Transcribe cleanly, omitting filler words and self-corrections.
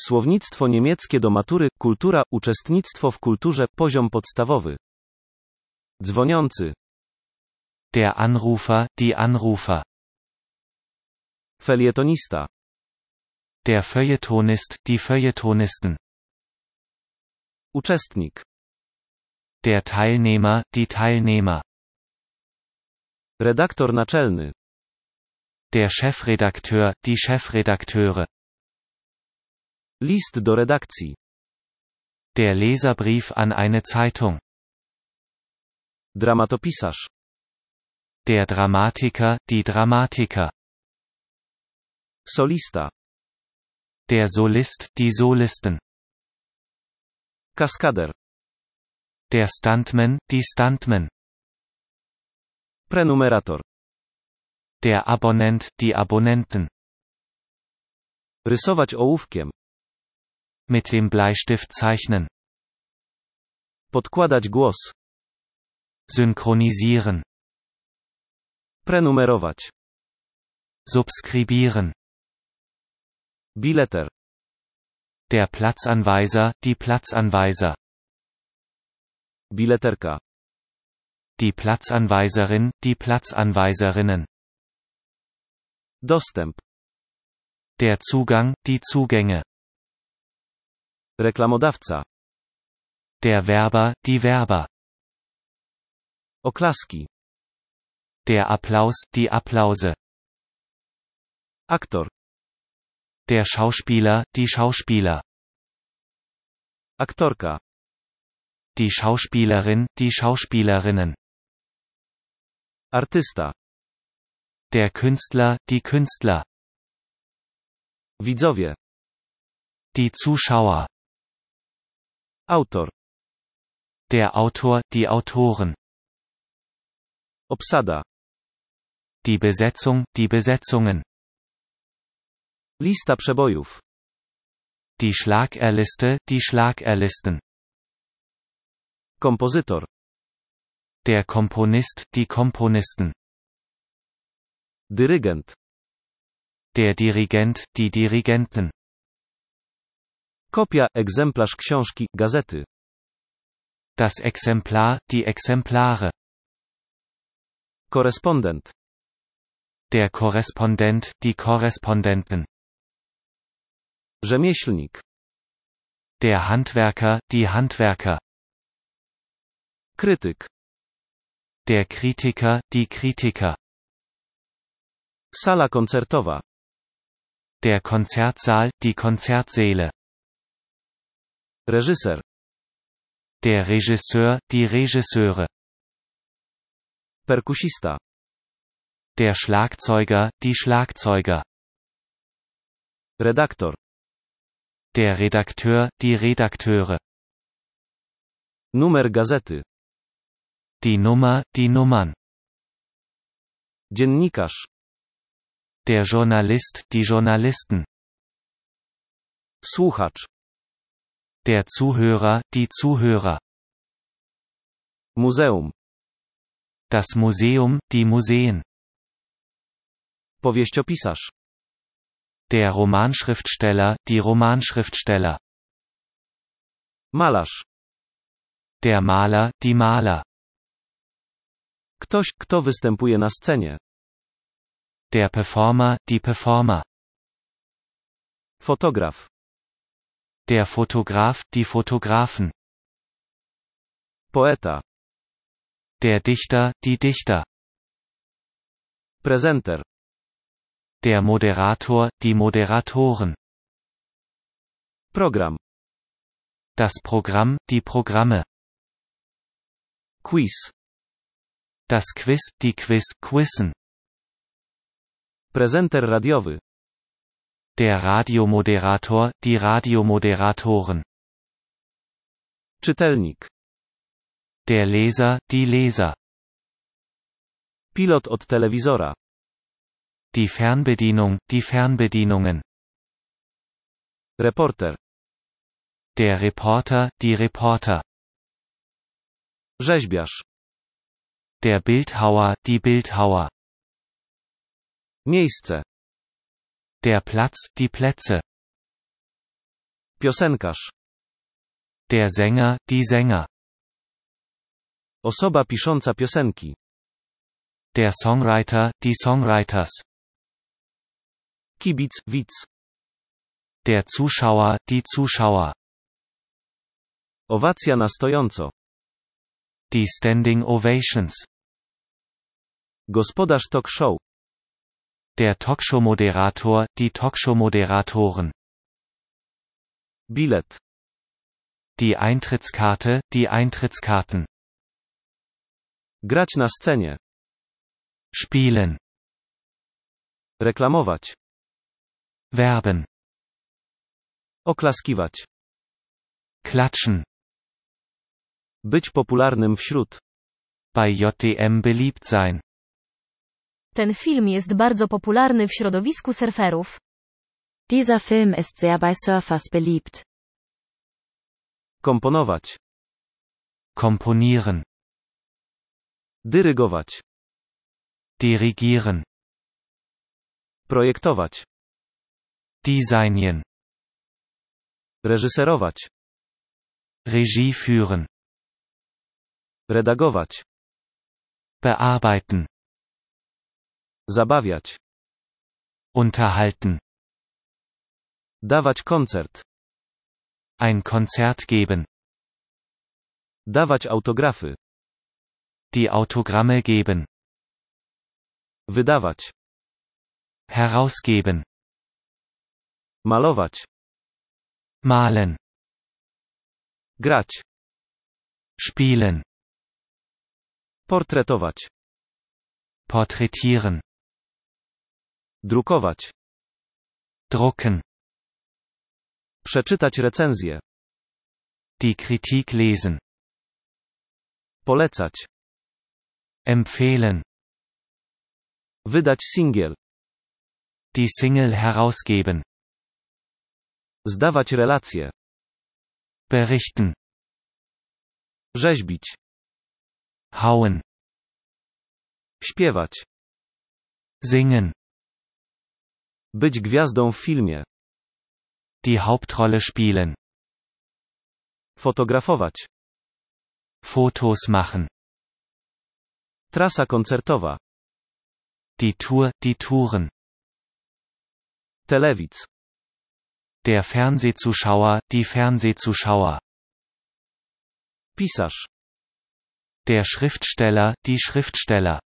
Słownictwo niemieckie do matury, kultura, uczestnictwo w kulturze, poziom podstawowy. Dzwoniący. Der Anrufer, die Anrufer. Felietonista. Der Feuilletonist, die Feuilletonisten. Uczestnik. Der Teilnehmer, die Teilnehmer. Redaktor naczelny. Der Chefredakteur, die Chefredakteure. List do redakcji. Der Leserbrief an eine Zeitung. Dramatopisarz. Der Dramatiker, die Dramatiker. Solista. Der Solist, die Solisten. Kaskader. Der Stuntman, die Stuntmen. Prenumerator. Der Abonnent, die Abonnenten. Rysować ołówkiem. Mit dem Bleistift zeichnen. Podkładać głos. Synchronisieren. Prenumerować. Subskribieren. Bileter. Der Platzanweiser, die Platzanweiser. Bileterka. Die Platzanweiserin, die Platzanweiserinnen. Dostęp. Der Zugang, die Zugänge. Reklamodawca. Der Werber, die Werber. Oklaski. Der Applaus, die Applause. Aktor. Der Schauspieler, die Schauspieler. Aktorka. Die Schauspielerin, die Schauspielerinnen. Artysta. Der Künstler, die Künstler. Widzowie. Die Zuschauer. Autor. Der Autor, die Autoren. Obsada. Die Besetzung, die Besetzungen. Lista przebojów. Die Schlagerliste, die Schlagerlisten. Kompozytor. Der Komponist, die Komponisten. Dyrygent. Der Dirigent, die Dirigenten. Kopia, egzemplarz książki, gazety. Das Exemplar, die Exemplare. Korespondent. Der Korrespondent, die Korrespondenten. Rzemieślnik. Der Handwerker, die Handwerker. Krytyk. Der Kritiker, die Kritiker. Sala koncertowa. Der Konzertsaal, die Konzertsäle. Reżyser. Der Regisseur, die Regisseure. Perkusista. Der Schlagzeuger, die Schlagzeuger. Redaktor. Der Redakteur, die Redakteure. Numer gazety. Die Nummer, die Nummern. Dziennikarz. Der Journalist, die Journalisten. Słuchacz. Der Zuhörer, die Zuhörer. Muzeum. Das Museum, die Museen. Powieściopisarz. Der Romanschriftsteller, die Romanschriftsteller. Malarz. Der Maler, die Maler. Ktoś, kto występuje na scenie. Der Performer, die Performer. Fotograf. Der Fotograf, die Fotografen. Poeta. Der Dichter, die Dichter. Prezenter. Der Moderator, die Moderatoren. Program. Das Programm, die Programme. Quiz. Das Quiz, die Quizzen. Prezenter radiowy. Der Radiomoderator, die Radiomoderatoren. Czytelnik. Der Leser, die Leser. Pilot od telewizora. Die Fernbedienung, die Fernbedienungen. Reporter. Der Reporter, die Reporter. Rzeźbiarz. Der Bildhauer, die Bildhauer. Miejsce. Der Platz, die Plätze. Piosenkarz. Der Sänger, die Sänger. Osoba pisząca piosenki. Der Songwriter, die Songwriters. Kibic, widz. Der Zuschauer, die Zuschauer. Owacja na stojąco. Die Standing Ovations. Gospodarz talk show. Der Talkshow-Moderator, die Talkshow-Moderatoren. Bilet. Die Eintrittskarte, die Eintrittskarten. Grać na scenie. Spielen. Reklamować. Werben. Oklaskiwać. Klatschen. Być popularnym wśród. Bei JDM beliebt sein. Ten film jest bardzo popularny w środowisku surferów. Dieser Film ist sehr bei Surfers beliebt. Komponować. Komponieren. Dyrygować. Dirigieren. Projektować. Designen. Reżyserować. Regie führen. Redagować. Bearbeiten. Zabawiać. Unterhalten. Dawać koncert. Ein Konzert geben. Dawać autografy. Die Autogramme geben. Wydawać. Herausgeben. Malować. Malen. Grać. Spielen. Portretować. Porträtieren. Drukować. Drucken. Przeczytać recenzję. Die Kritik lesen. Polecać. Empfehlen. Wydać singiel. Die Single herausgeben. Zdawać relacje. Berichten. Rzeźbić. Hauen. Śpiewać. Singen. Być gwiazdą w filmie. Die Hauptrolle spielen. Fotografować. Fotos machen. Trasa koncertowa. Die Tour, die Touren. Telewidz. Der Fernsehzuschauer, die Fernsehzuschauer. Pisarz. Der Schriftsteller, die Schriftsteller.